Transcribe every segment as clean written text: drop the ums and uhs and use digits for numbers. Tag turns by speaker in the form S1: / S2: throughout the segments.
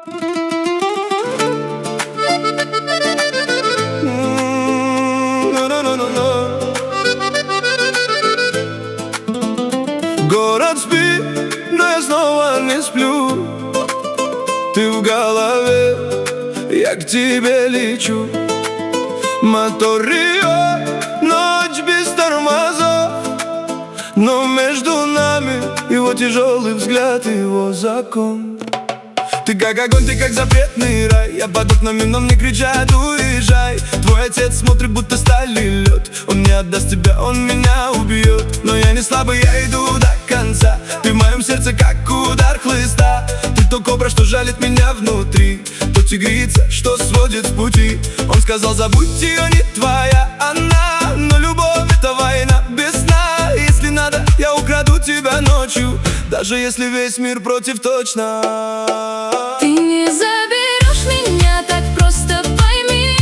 S1: Город спит, но я снова не сплю. Ты в голове, я к тебе лечу. Мотор Рио, ночь без тормозов, но между нами его тяжелый взгляд и его закон. Ты как огонь, ты как запретный рай. Я под окнами, но мне кричат: уезжай. Твой отец смотрит, будто сталь и лед. Он не отдаст тебя, он меня убьет. Но я не слабый, я иду до конца. Ты в моем сердце, как удар хлыста. Ты то кобра, что жалит меня внутри, то тигрица, что сводит с пути. Он сказал: забудь ее, не твоя она. Но любовь — это война без сна. Если надо, я украду тебя ночью, даже если весь мир против точно.
S2: Ты не заберешь меня так просто, пойми.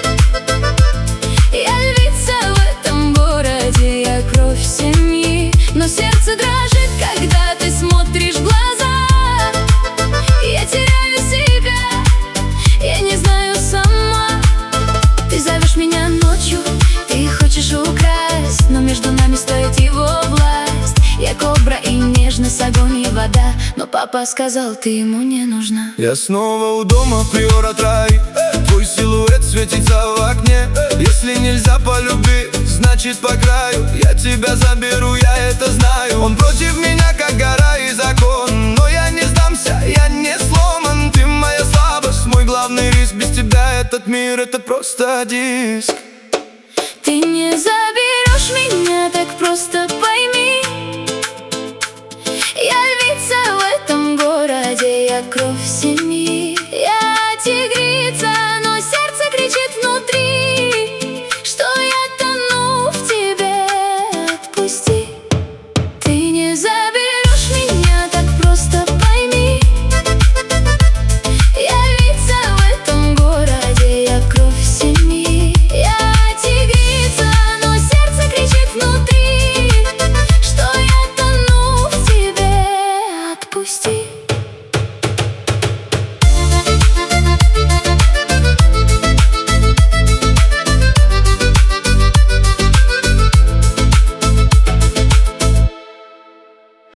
S2: Я львица в этом городе, я кровь семьи. Но сердце дрожит, когда ты смотришь в глаза. Я теряю себя, я не знаю сама. Ты зовешь меня ночью, ты хочешь украсть, но между нами стоит его власть. Я кобра и нежность, огонь и вода, но папа сказал, ты ему не нужна.
S1: Я снова у дома, приора Трай. Твой силуэт светится в окне. Если нельзя по любви, значит по краю. Я тебя заберу, я это знаю. Он против меня, как гора и закон, но я не сдамся, я не сломан. Ты моя слабость, мой главный риск. Без тебя этот мир — это просто диск.
S2: Ты не заберешь меня так просто, пойми. Я львица в этом городе, я кровь семьи.